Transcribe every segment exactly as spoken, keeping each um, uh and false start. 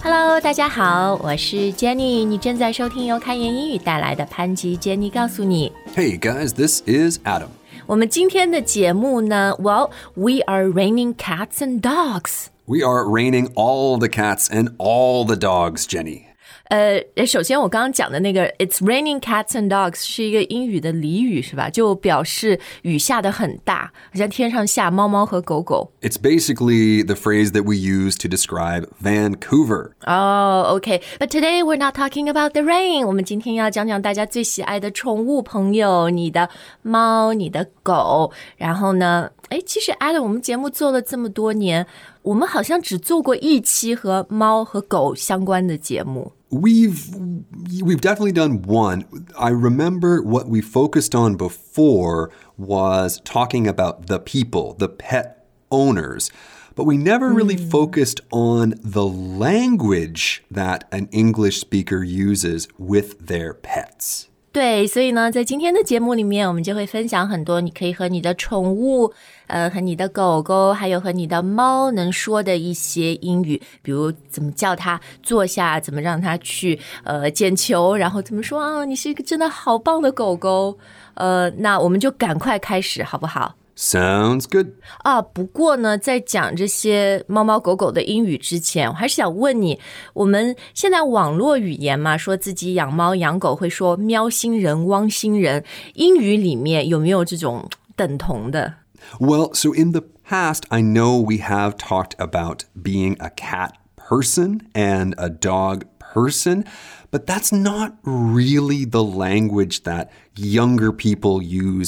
Hello， 大家好，我是 Jenny， 你正在收听由开言英语带来的潘吉 Jenny 告诉你。 Hey guys, this is Adam. 我们今天的节目呢 Well, we are raining cats and dogs. We are raining all the cats and all the dogs, Jenny. 呃，首先我刚刚讲的那个 It's raining cats and dogs 是一个英语的俚语是吧？就表示雨下得很大，好像天上下猫猫和狗狗。 It's basically the phrase that we use to describe Vancouver. Oh, okay. But today we're not talking about the rain. 我们今天要讲讲大家最喜爱的宠物朋友，你的猫，你的狗。然后呢，诶，其实 Adam 我们节目做了这么多年，我们好像只做过一期和猫和狗相关的节目。 We've we've definitely done one. I remember what we focused on before was talking about the people, the pet owners. But we never really mm. focused on the language that an English speaker uses with their pets. 对，所以呢，在今天的节目里面，我们就会分享很多你可以和你的宠物，呃，和你的狗狗，还有和你的猫能说的一些英语，比如怎么叫它坐下，怎么让它去呃捡球，然后怎么说啊，你是一个真的好棒的狗狗。呃，那我们就赶快开始，好不好 ？Sounds good. 啊，不过呢，在讲这些猫猫狗狗的英语之前，我还是想问你，我们现在网络语言嘛，说自己养猫养狗会说喵星人、汪星人，英语里面有没有这种等同的？ Well, so in the past, I know we have talked about being a cat person and a dog person, but that's not really the language that younger people use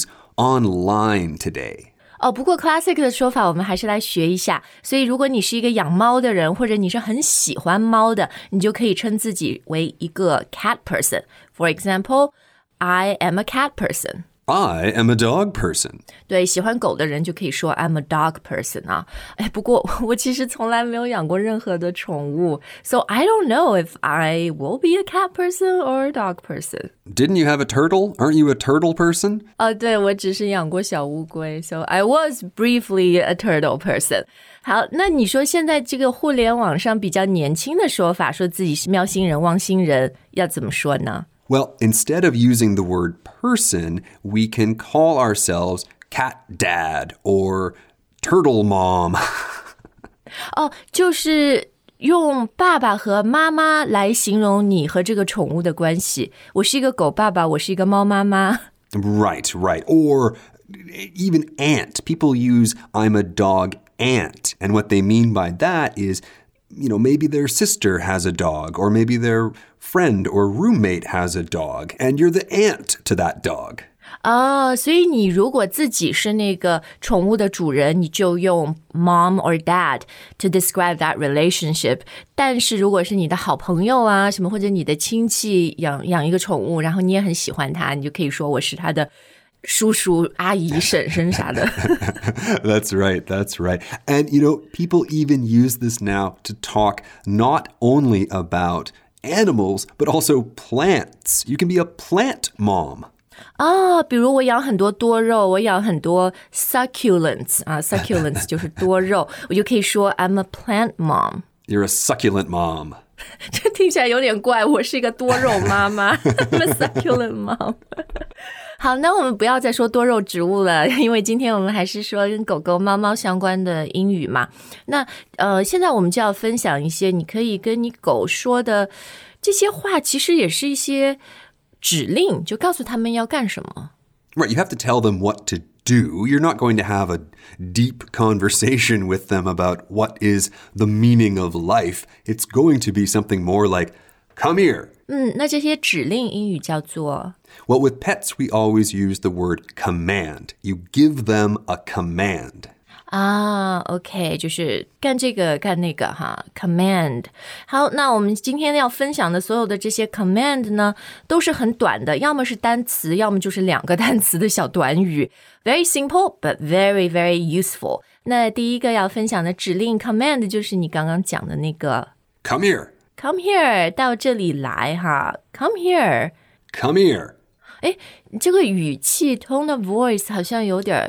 online today. 哦，不过 classic 的说法我们还是来学一下。所以如果你是一个养猫的人，或者你是很喜欢猫的，你就可以称自己为一个 cat person. For example, I am a cat person. I am a dog person. 对，喜欢狗的人就可以说 I'm a dog person 啊。哎，不过我其实从来没有养过任何的宠物 So I don't know if I will be a cat person or a dog person. Didn't you have a turtle? Aren't you a turtle person? 哦，对，我只是养过小乌龟 So I was briefly a turtle person. 好，那你说现在这个互联网上比较年轻的说法，说自己是喵星人、汪星人，要怎么说呢 ？Well, instead of using the word person, we can call ourselves cat dad or turtle mom. 哦，就是用爸爸和妈妈来形容你和这个宠物的关系。我是一个狗爸爸，我是一个猫妈妈。 Right, right. Or even aunt. People use I'm a dog aunt. And what they mean by that is, you know, maybe their sister has a dog, or maybe their friend or roommate has a dog, and you're the aunt to that dog. 哦，所以你如果自己是那个宠物的主人，你就用 mom or dad to describe that relationship. 但是如果是你的好朋友啊，什么或者你的亲戚养养一个宠物，然后你也很喜欢它，你就可以说我是他的叔叔、阿姨、婶婶啥的。 That's right, that's right. And, you know, people even use this now to talk not only about animals, but also plants. You can be a plant mom. 啊，比如我养很多多肉，我养很多 succulents 啊 ，succulents 就是多肉，我就可以说 I'm a plant mom. You're a succulent mom. 这听起来有点怪，我是一个多肉妈妈I'm a succulent mom. 好，那我们不要再说多肉植物了，因为今天我们还是说跟狗狗、猫猫相关的英语嘛。那呃，现在我们就要分享一些你可以跟你狗说的这些话，其实也是一些指令，就告诉他们要干什么。 Right, you have to tell them what to do. You're not going to have a deep conversation with them about what is the meaning of life. It's going to be something more like, come here. 嗯，那这些指令英语叫做 Well, with pets, we always use the word command. You give them a command. 啊 OK 就是干这个干那个哈 command 好，那我们今天要分享的所有的这些 command 呢都是很短的，要么是单词，要么就是两个单词的小短语 very simple but very very useful。 那第一个要分享的指令 command 就是你刚刚讲的那个 Come here. Come here 到这里来哈 Come here Come here. 诶，这个语气 tone of voice 好像有点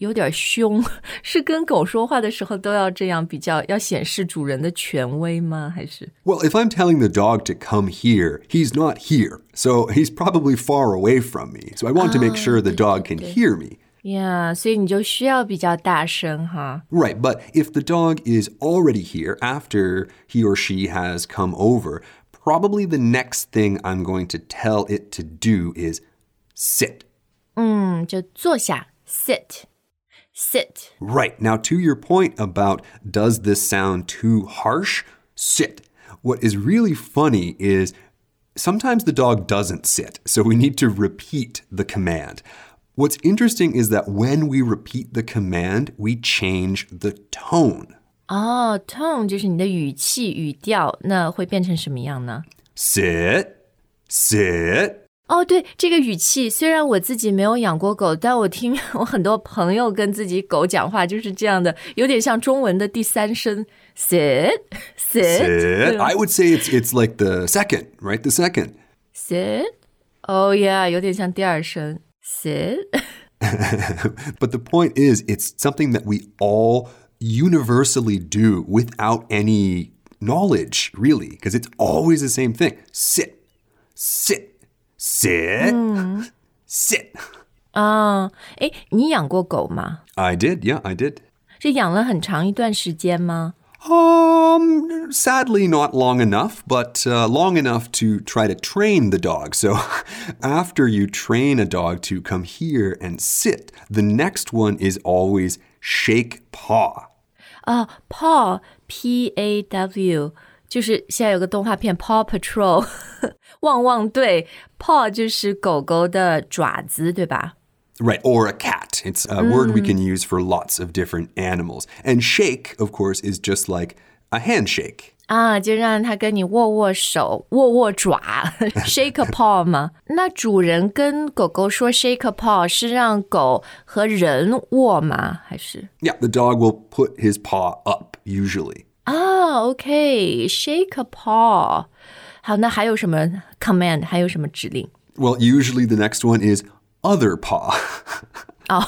有点凶，是跟狗说话的时候都要这样比较，要显示主人的权威吗？还是 Well, if I'm telling the dog to come here, he's not here. So he's probably far away from me. So I want to make sure the dog can hear me. Yeah, 所以你就需要比较大声哈。 Right, but if the dog is already here after he or she has come over, probably the next thing I'm going to tell it to do is sit. 嗯，就坐下 sit sit. Right, now to your point about does this sound too harsh? Sit. What is really funny is sometimes the dog doesn't sit, so we need to repeat the command. What's interesting is that when we repeat the command, we change the tone. 哦 tone 就是你的语气语调，那会变成什么样呢？ Sit, sit. 哦，对，这个语气，虽然我自己没有养过狗，但我听我很多朋友跟自己狗讲话就是这样的，有点像中文的第三声 sit sit Sit. I would say it's it's like the second, right? The second. sit. Oh yeah， 有点像第二声 sit. But the point is, it's something that we all universally do without any knowledge, really, because it's always the same thing. Sit, sit, sit, sit. 啊，诶，你养过狗吗？ I did, yeah, I did. 是养了很长一段时间吗？ Um, sadly, not long enough, but uh, long enough to try to train the dog. So after you train a dog to come here and sit, the next one is always shake paw. 啊 paw P A W 就是现在有个动画片 Paw Patrol 汪汪队 paw 就是狗狗的爪子，对吧？ Right, or a cat. It's a word we can use for lots of different animals. And shake, of course, is just like a handshake. 啊，就让它跟你握握手，握握爪，shake a paw 吗？那主人跟狗狗说 shake a paw 是让狗和人握吗？还是？ Yeah, the dog will put his paw up, usually. 啊 OK shake a paw 好，那还有什么 command 还有什么指令？ Well, usually the next one is other paw. 哦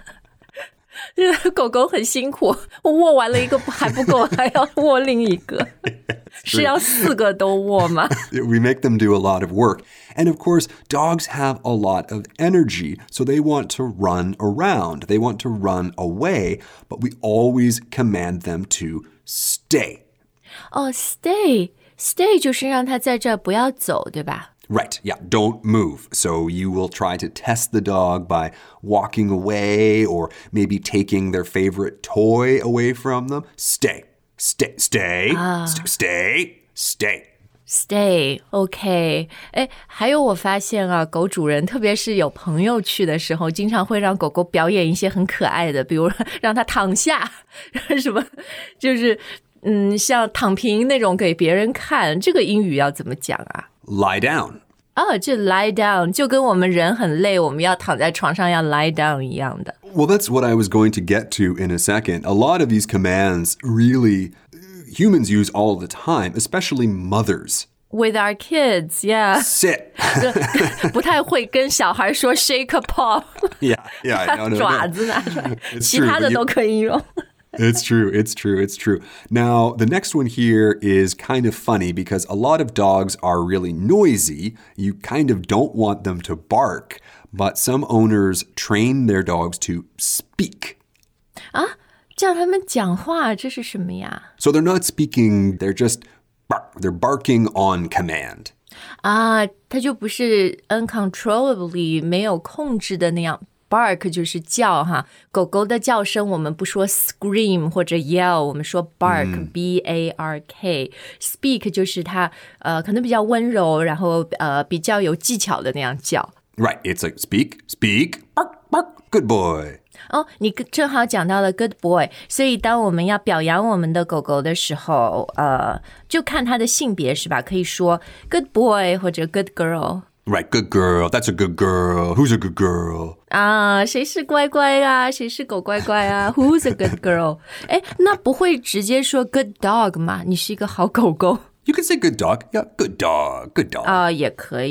狗狗很辛苦，我握完了一个还不够，还要握另一个是要四个都握吗？ We make them do a lot of work. And of course, dogs have a lot of energy, so they want to run around. They want to run away, but we always command them to stay. 哦 stay stay 就是让它在这儿不要走，对吧？ Right, yeah, don't move. So you will try to test the dog by walking away or maybe taking their favorite toy away from them. Stay, stay, stay, st- stay, stay. Stay, OK. 哎，还有我发现啊，狗主人特别是有朋友去的时候，经常会让狗狗表演一些很可爱的，比如让它躺下，什么就是嗯，像躺平那种给别人看，这个英语要怎么讲啊？ Lie down. 哦，这 lie down 就跟我们人很累，我们要躺在床上要 lie down 一样的。 Well, that's what I was going to get to in a second. A lot of these commands really humans use all the time, especially mothers. With our kids, yeah. Sit. 不太会跟小孩说 shake a paw. Yeah, yeah, no, no, 爪 no. 子拿出来， It's 其 true, 他的 but you- 都可以用。 It's true, it's true, it's true. Now, the next one here is kind of funny because a lot of dogs are really noisy. You kind of don't want them to bark, but some owners train their dogs to speak. 啊，叫他们讲话，这是什么呀？ So they're not speaking, they're just bark. They're barking on command. 啊，它就不是 uncontrollably 没有控制的那样。Bark 就是叫哈，狗狗的叫声我们不说 scream 或者 yell， 我们说 bark、b a r k。Speak 就是它呃可能比较温柔，然后呃比较有技巧的那样叫。 Right, it's like speak, speak, bark, bark, good boy. 哦，你正好讲到了 good boy， 所以当我们要表扬我们的狗狗的时候，呃，就看它的性别是吧？可以说 good boy 或者 good girl。 Right, good girl, that's a good girl. Who's a good girl? 啊，谁是乖乖啊？谁是狗乖乖啊 ？Who's a good girl？ 哎，那不会直接说 good dog 吗？你是一个好狗狗 You can say good dog. Yeah, good dog, good dog. 啊，也可以。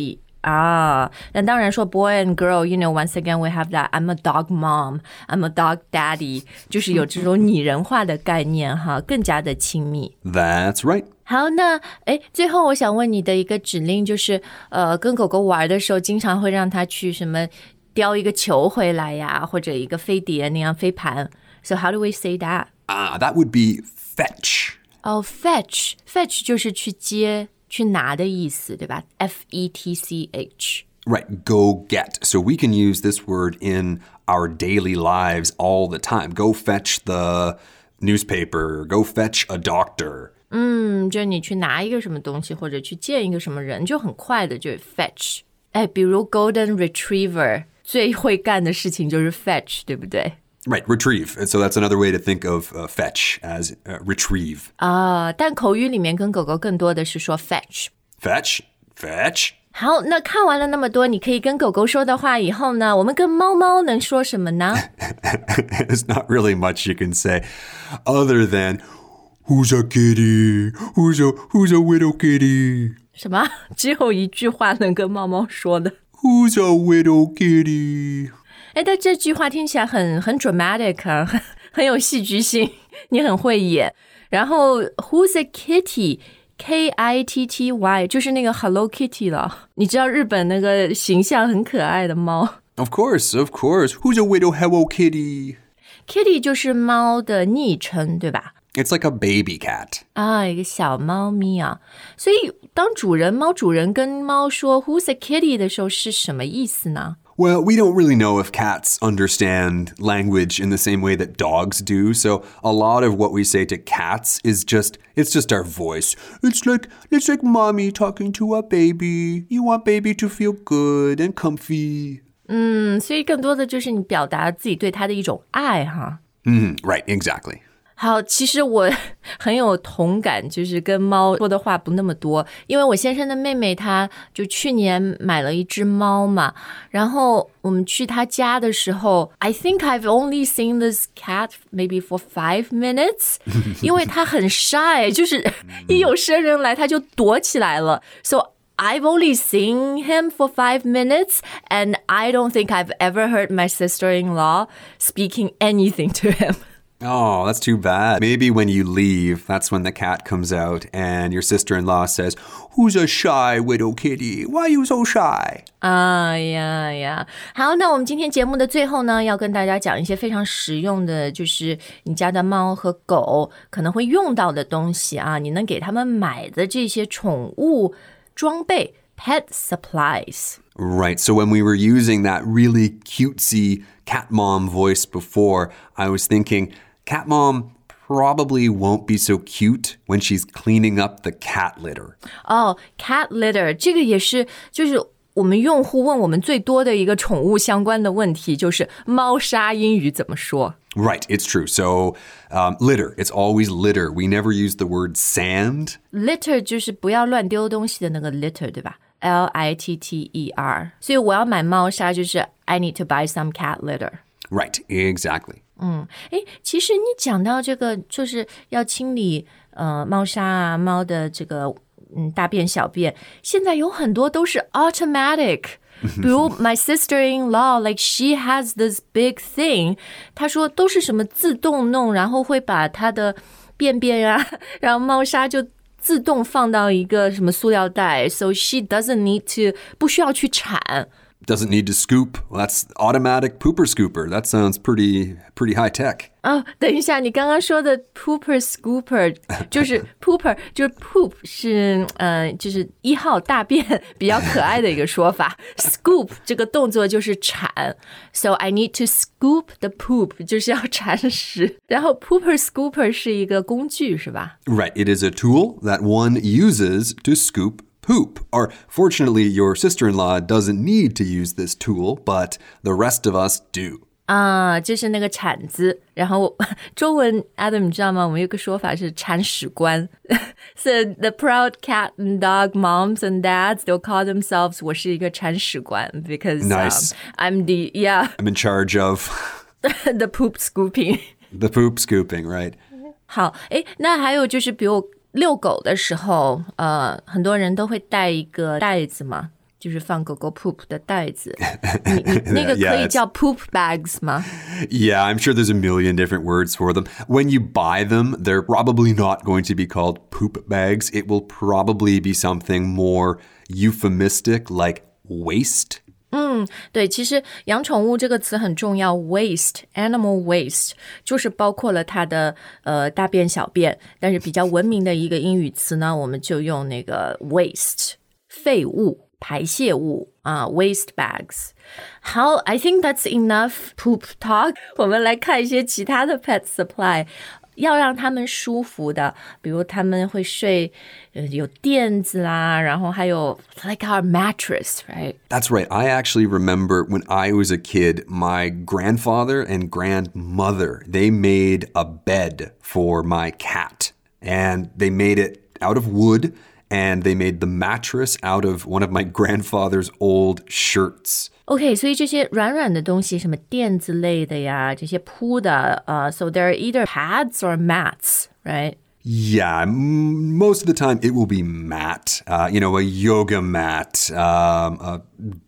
啊，那当然说 boy and girl, you know, once again we have that I'm a dog mom, I'm a dog daddy, 就是有这种拟人化的概念哈，更加的亲密。 That's right. 好，那诶，最后我想问你的一个指令就是，呃，跟狗狗玩的时候，经常会让它去什么叼一个球回来呀，或者一个飞碟那样飞盘。So how do we say that? Ah, that would be fetch. Oh, fetch, fetch 就是去接。去拿的意思，对吧？ F E T C H. Right, go get. So we can use this word in our daily lives all the time. Go fetch the newspaper. Go fetch a doctor. 嗯，就是你去拿一个什么东西，或者去见一个什么人，就很快的就 fetch。哎，比如 Golden Retriever 最会干的事情就是 fetch， 对不对 ？Right, retrieve. And so that's another way to think of uh, fetch as uh, retrieve. 啊，但口语里面跟狗狗更多的是说 fetch. Fetch, fetch. 好，那看完了那么多你可以跟狗狗说的话以后呢，我们跟猫猫能说什么呢？ There's not really much you can say other than who's a kitty? Who's a, who's a widow kitty? 什么？只有一句话能跟猫猫说的。 Who's a widow kitty? 哎，但这句话听起来很很 dramatic 啊，很很有戏剧性，你很会演。然后 Who's a kitty? K I T T Y 就是那个 Hello Kitty 了。你知道日本那个形象很可爱的猫。 Of course, of course. Who's a widow Hello Kitty? Kitty 就是猫的昵称，对吧？ It's like a baby cat. 啊，一个小猫咪啊。所以当主人猫主人跟猫说 Who's a kitty 的时候是什么意思呢 ？Well, we don't really know if cats understand language in the same way that dogs do. So a lot of what we say to cats is just, it's just our voice. It's like, it's like mommy talking to a baby. You want baby to feel good and comfy. 嗯，所以更多的就是你表达自己对它的一种爱哈。 Mm, right, exactly. 好，其实我很有同感，就是跟猫说的话不那么多，因为我先生的妹妹她就去年买了一只猫嘛，然后我们去她家的时候 I think I've only seen this cat maybe for five minutes 因为她很 shy 就是一有生人来她就躲起来了 So I've only seen him for five minutes and I don't think I've ever heard my sister-in-law speaking anything to him.Oh, that's too bad. Maybe when you leave, that's when the cat comes out and your sister-in-law says, Who's a shy widow kitty? Why are you so shy? 啊呀呀！好，那我们今天节目的最后呢，要跟大家讲一些非常实用的，就是你家的猫和狗可能会用到的东西啊，你能给他们买的这些宠物装备 pet supplies.Right, so when we were using that really cutesy cat mom voice before, I was thinking...Cat mom probably won't be so cute when she's cleaning up the cat litter. Oh, cat litter. 这个也是就是我们用户问我们最多的一个宠物相关的问题，就是猫砂英语怎么说 Right, it's true. So, um, litter, it's always litter. We never use the word sand. Litter 就是不要乱丢东西的那个 litter, 对吧？L I T T E R. 所以我要买猫砂就是 I need to buy some cat litter. Right, exactly. 嗯，诶，其实你讲到这个，就是要清理呃猫砂啊，猫的这个嗯大便小便，现在有很多都是 automatic。比如 my sister-in-law, like she has this big thing， 她说都是什么自动弄，然后会把她的便便啊，然后猫砂就自动放到一个什么塑料袋 ，so she doesn't need to 不需要去铲。 Doesn't need to scoop. Well, that's automatic pooper scooper. That sounds pretty pretty high tech. 哦，等一下，你刚刚说的 pooper scooper 就是 pooper 就是 poop 是呃就是一号大便比较可爱的一个说法。Scoop 这个动作就是铲 ，so I need to scoop the poop 就是要铲屎。然后 pooper scooper 是一个工具是吧 ？Right, it is a tool that one uses to scoop.Poop. Or fortunately, your sister-in-law doesn't need to use this tool, but the rest of us do. 啊，就是那个铲子。然后中文 Adam 你知道吗？我们有个说法是铲屎官。So the proud cat and dog moms and dads, they'll call themselves 我是一个铲屎官 because nice. um, I'm the, yeah. I'm in charge of the poop scooping. The poop scooping, right? 好，诶，那还有就是比如遛狗的时候，呃，很多人都会带一个袋子嘛。 就是放狗狗 poop 的袋子。你你那个可以叫 poop bags 吗？ Yeah, I'm sure there's a million different words for them. When you buy them, they're probably not going to be called poop bags. It will probably be something more euphemistic like waste. 嗯，对，其实养宠物这个词很重要 waste, animal waste 就是包括了它的呃大便小便，但是比较文明的一个英语词呢，我们就用那个 waste 废物排泄物啊 waste bags。 好 I think that's enough poop talk 我们来看一些其他的 pet supply。要让他们舒服的，比如他们会睡、呃、有垫子啦，然后还有 like our mattress, right? That's right. I actually remember when I was a kid, my grandfather and grandmother, they made a bed for my cat. And they made it out of wood, and they made the mattress out of one of my grandfather's old shirts. OK, 所以这些软软的东西，什么垫子类的呀，这些铺的，呃、uh, so they're either pads or mats, right? Yeah, m- most of the time it will be mat. Uh, you know, a yoga mat, um, a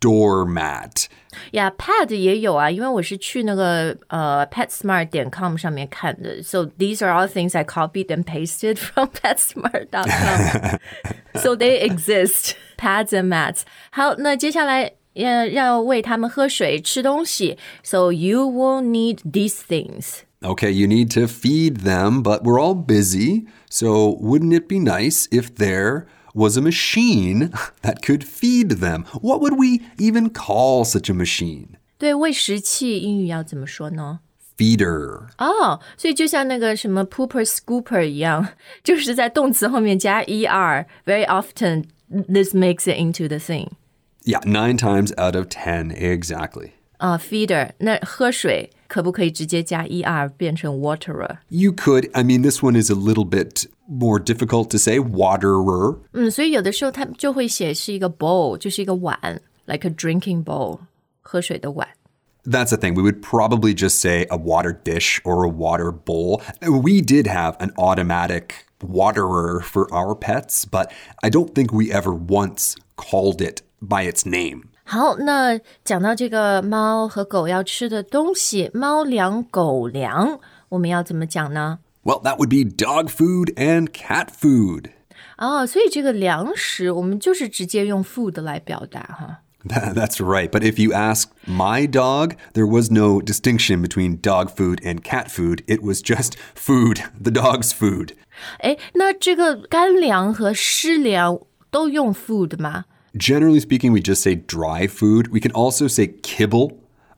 doormat. Yeah, pad 也有啊，因为我是去那个呃 PetSmart 点 com 上面看的。So these are all things I copied and pasted from PetSmart dot com. So they exist, pads and mats. 好，那接下来要要喂他们喝水、吃东西。So you will need these things. Okay, you need to feed them, but we're all busy. So wouldn't it be nice if there was a machine that could feed them? What would we even call such a machine? 对，喂食器英语要怎么说呢 ？Feeder. 哦，所以就像那个什么 pooper scooper 一样，就是在动词后面加 er. Very often, this makes it into the thing. Yeah, nine times out of ten, exactly. 啊、uh, feeder. 那喝水可不可以直接加 er 变成 waterer? You could. I mean, this one is a little bit more difficult to say. Waterer. 嗯，所以有的时候它就会写是一个 bowl， 就是一个碗 ，like a drinking bowl， 喝水的碗。 That's the thing. We would probably just say a water dish or a water bowl. We did have an automatic waterer for our pets, but I don't think we ever once called it by its name. 好，那讲到这个猫和狗要吃的东西，猫粮、狗粮，我们要怎么讲呢？ Well, that would be dog food and cat food. 哦，所以这个粮食我们就是直接用 food 来表达哈。 That's right. But if you ask my dog, there was no distinction between dog food and cat food. It was just food, the dog's food. 诶，那这个干粮和湿粮都用 food 吗？ Generally speaking, we just say dry food. We can also say kibble,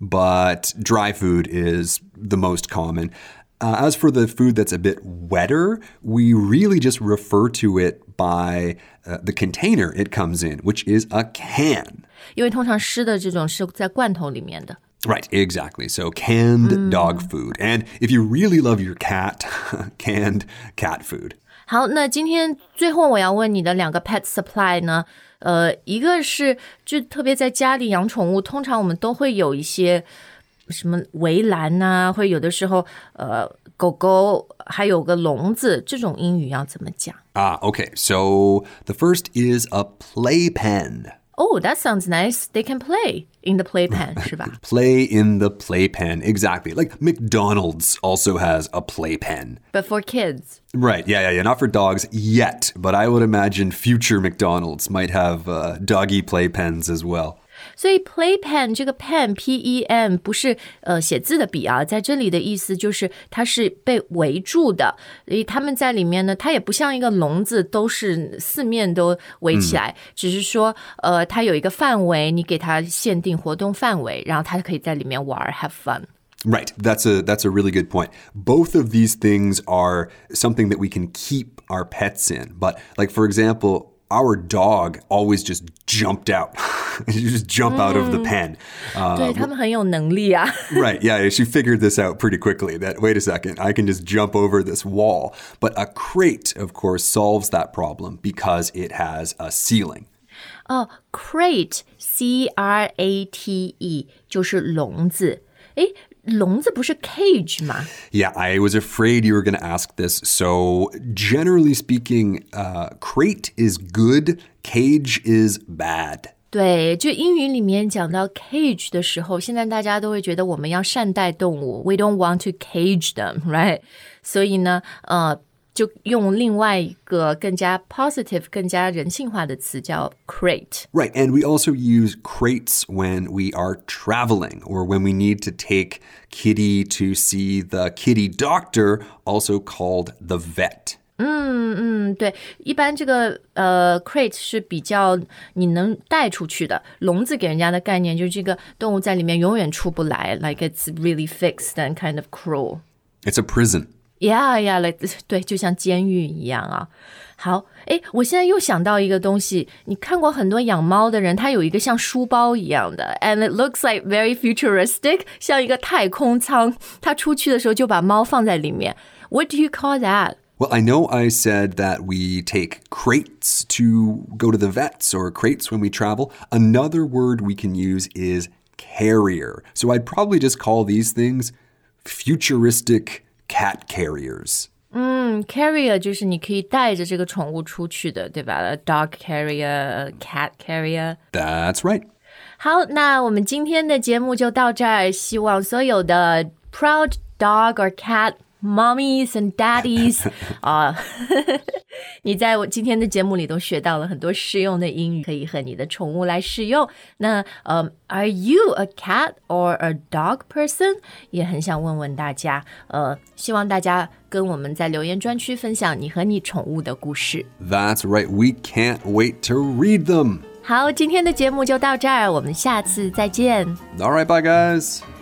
but dry food is the most common. Uh, as for the food that's a bit wetter, we really just refer to it by uh, the container it comes in, which is a can. 因为通常湿的这种是在罐头里面的。 Right, exactly. So canned mm. dog food. And if you really love your cat, canned cat food. 好，那今天最后我要问你的两个 pet supply 呢，呃，一个是就特别在家里养宠物，通常我们都会有一些什么围栏啊，会有的时候呃狗狗还有个笼子，这种英语要怎么讲？ Ah, okay. So the first is a playpen. Oh, that sounds nice. They can play in the playpen, 是吧？ Play in the playpen, exactly. Like McDonald's also has a playpen. But for kids. Right, yeah, yeah, yeah. Not for dogs yet, but I would imagine future McDonald's might have uh, doggy playpens as well. 所以 playpen 这个 pen P E N 不是呃写字的笔啊，在这里的意思就是它是被围住的，所以他们在里面呢，它也不像一个笼子，都是四面都围起来，嗯、只是说呃它有一个范围，你给它限定活动范围，然后它可以在里面玩 have fun. Right. That's a that's a really good point. Both of these things are something that we can keep our pets in. But like, for example, our dog always just jumped out. You just jump out of the pen. Uh, 对，他们很有能力啊。 Right. Yeah, she figured this out pretty quickly that, wait a second, I can just jump over this wall. But a crate, of course, solves that problem because it has a ceiling. 哦、oh, crate, C R A T E 就是笼子。诶，笼子不是 cage 吗？ Yeah, I was afraid you were going to ask this. So generally speaking, uh, crate is good, cage is bad. 对，就英语里面讲到 cage 的时候，现在大家都会觉得我们要善待动物 We don't want to cage them, right? 所以呢，呃，就用另外一个更加 positive, 更加人性化的词叫 crate. Right, and we also use crates when we are traveling or when we need to take Kitty to see the kitty doctor, also called the vet. 嗯嗯，对，一般这个呃 crate 是比较你能带出去的，笼子给人家的概念就是这个动物在里面永远出不来 like it's really fixed and kind of cruel. It's a prison. Yeah, yeah, like 对，就像监狱一样啊。好，诶，我现在又想到一个东西，你看过很多养猫的人，他有一个像书包一样的 and it looks like very futuristic, 像一个太空舱，他出去的时候就把猫放在里面。What do you call that?Well, I know I said that we take crates to go to the vets or crates when we travel. Another word we can use is carrier. So I'd probably just call these things futuristic cat carriers. 嗯 carrier 就是你可以带着这个宠物出去的，对吧？ A dog carrier, a cat carrier. That's right. 好，那我们今天的节目就到这儿，希望所有的 proud dog or cat,Mommies and daddies 啊，你在我今天的节目里都学到了很多实用的英语，可以和你的宠物来使用。那呃、um, Are you a cat or a dog person? 也很想问问大家，呃，希望大家跟我们在留言专区分享你和你宠物的故事。 That's right, we can't wait to read them. 好，今天的节目就到这儿，我们下次再见。 All right, bye guys.